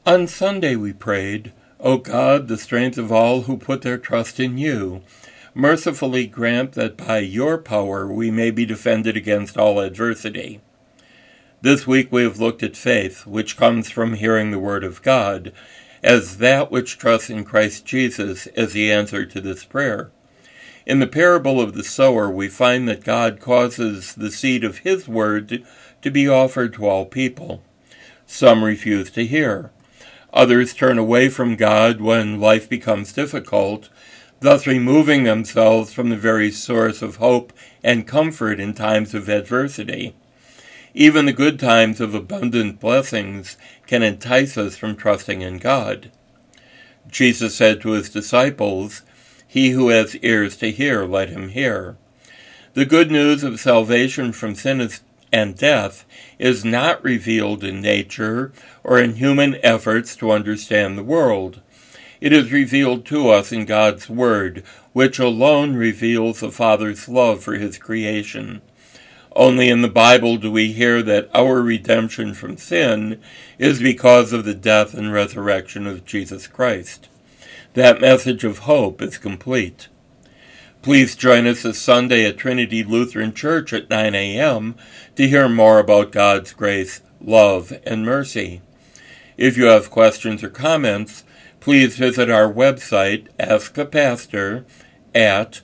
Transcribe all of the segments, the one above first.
On Sunday we prayed, O God, the strength of all who put their trust in you, mercifully grant that by your power we may be defended against all adversity. This week we have looked at faith, which comes from hearing the Word of God, as that which trusts in Christ Jesus as the answer to this prayer. In the parable of the sower, we find that God causes the seed of His Word to be offered to all people. Some refuse to hear. Others turn away from God when life becomes difficult, thus removing themselves from the very source of hope and comfort in times of adversity. Even the good times of abundant blessings can entice us from trusting in God. Jesus said to His disciples, "He who has ears to hear, let him hear." The good news of salvation from sin and death is not revealed in nature or in human efforts to understand the world. It is revealed to us in God's Word, which alone reveals the Father's love for His creation. Only in the Bible do we hear that our redemption from sin is because of the death and resurrection of Jesus Christ. That message of hope is complete. Please join us this Sunday at Trinity Lutheran Church at 9 a.m. to hear more about God's grace, love, and mercy. If you have questions or comments, please visit our website, Ask a Pastor, at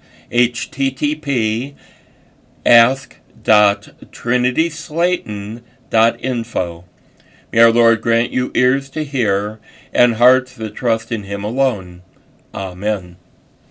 http://ask.trinityslayton.info. May our Lord grant you ears to hear and hearts that trust in Him alone. Amen.